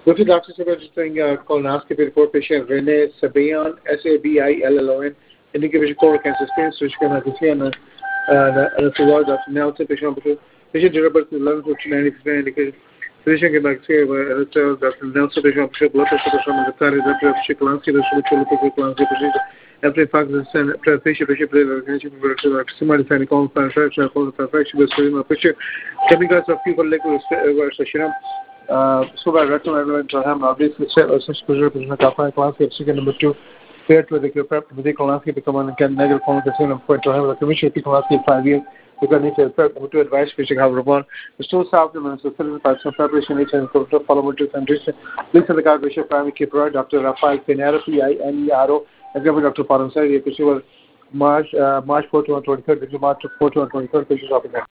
With the doctors registering colonoscopy report patient Rene Sabillon, Sabillon, indication colon cancer stain, which can see on the toward Dr. Nelson, patient durable to 11 to 90% indication. Physician can see Dr. Nelson, patient blood pressure, the cardiac, Dr. Kolansky, the Kolansky, after patient similar to colon infection, the picture, chemicals of people liquid so by recommend to him obviously such position class second number 2 fair to the prep with the colonoscopy become an negative communication point to have a commission to colonoscopy 5 years because need to advise patient how to the stool supplements the preparation and follow to condition please the card bishop primary care provider Dr. Rafael Pinero PINERO and Dr. Paronsari March 4 to 23rd March 4 to 23rd patients